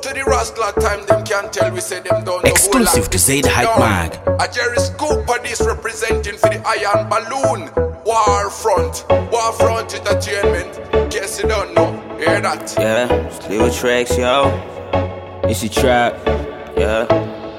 to the Rascal time, them can't tell we say them don't know. Exclusive to Zaid Hype Mag. A Jerry Scooper this representing for the Iron Balloon. Warfront Entertainment. Guess you don't know, hear that? Yeah, it's Lil Tracks, yo. It's a trap, yeah.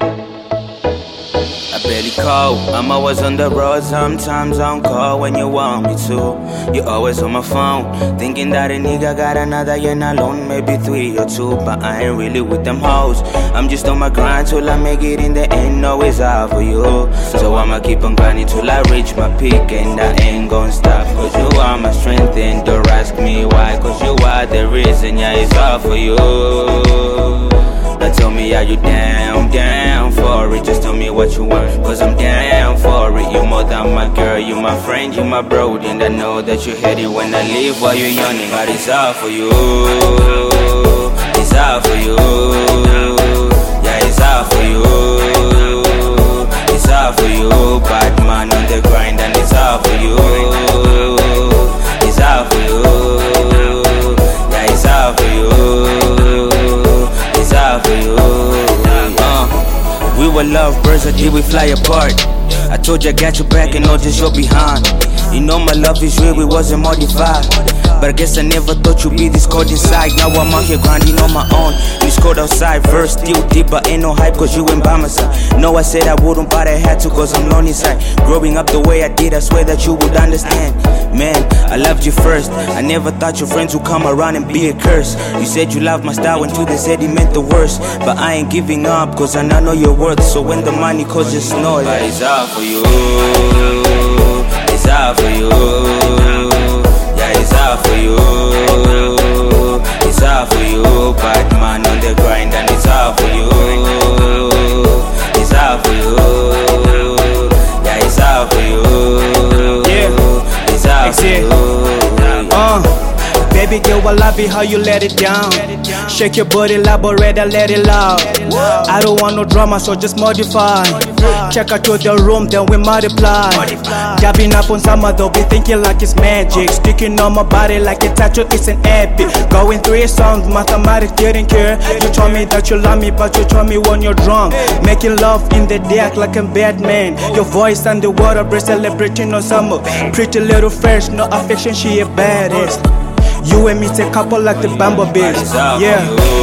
I barely call, I'm always on the road. Sometimes I don't call when you want me to. You're always on my phone, thinking that a nigga got another, you're not alone. Maybe 3 or 2, but I ain't really with them hoes. I'm just on my grind till I make it in the end. Always out for you, so I'ma keep on grinding till I reach my peak. And I ain't gon' stop, cause you are my strength. And don't ask me why, cause you are the reason. Yeah, it's all for you. Now tell me, are you down for it? Just tell me what you want, cause I'm down for it. You more than my girl, you my friend, you my bro. And I know that you hate it when I leave while you're yawning. But it's all for you, it's all for you. Yeah, it's all for you, it's all for you. Bad man on the grind and it's all for you, it's all for you. Yeah, it's all for you, it's all for you. We were lovebirds, or did we fly apart? I told you I got your back and not just your behind. You know my love is real, it wasn't modified. But I guess I never thought you'd be this cold inside. Now I'm out here grinding on my own. You scored outside, verse still deep, but ain't no hype cause you ain't by my side. No, I said I wouldn't, but I had to cause I'm lonely inside. Growing up the way I did, I swear that you would understand. Man, I loved you first. I never thought your friends would come around and be a curse. You said you loved my style until they said it meant the worst. But I ain't giving up cause I know your worth. So when the money calls, just know that it's all for you, it's all for you. Yeah, it's all for you, it's all for you. Bad man on the grind and it's all for you, it's all for you. Yeah, it's all for you, yeah, it's all for you. Baby girl, I love it how you let it down. Shake your body, elaborate and let it loud. I don't want no drama, so just modify. Check out to the room, then we multiply. Dabbing up on summer, though, be thinking like it's magic. Sticking on my body like a tattoo, it's an epic. Going through your songs, mathematics didn't care. You told me that you love me, but you told me when you're drunk. Making love in the dark like a Batman. Your voice and the water breath celebrating on summer. Pretty little fresh, no affection, she a baddest. You and me take couple like the bumblebees. Yeah.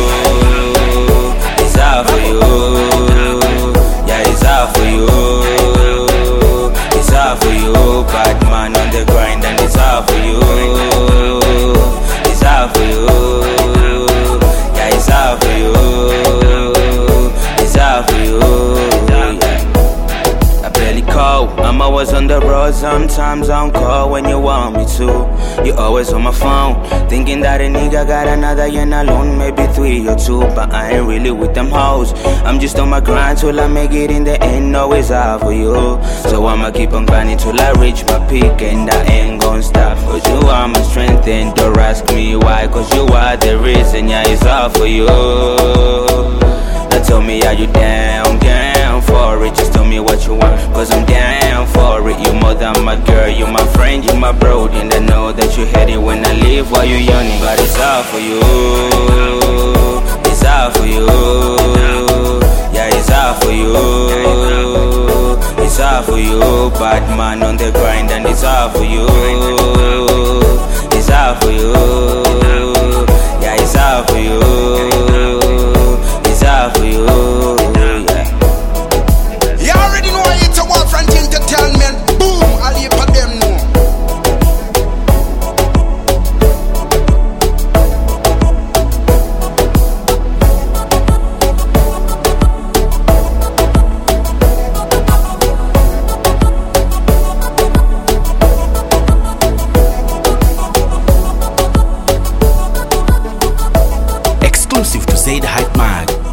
It's all for you. Yeah, it's all for you. It's all for you. Bad man on the grind and it's all for you. It's all for you. Yeah, it's all for you. It's all for you. I barely call, I'm always on the road. Sometimes I don't call when you want me to. You're always on my phone, thinking that a nigga got another, you're not alone. Maybe 3 or 2, but I ain't really with them hoes. I'm just on my grind till I make it in the end. Always out for you, so I'ma keep on grinding till I reach my peak. And I ain't gon' stop, cause you are my strength. And don't ask me why, cause you are the reason. Yeah, it's all for you. Now tell me, are you down for it? Just tell me what you want, cause I'm down for it. You more than my girl, you my friend, you my bro. And I know that you hate it when I leave while you're yawning. But it's all for you, it's all for you. Yeah, it's all for you, it's all for you. Bad man on the grind and it's all for you, it's all for you. Yeah, it's all for you, it's all for you. You already know it's a Warfront Entertainment. Boom, I'll leave for them now. Exclusive to Zaid Hype Mag.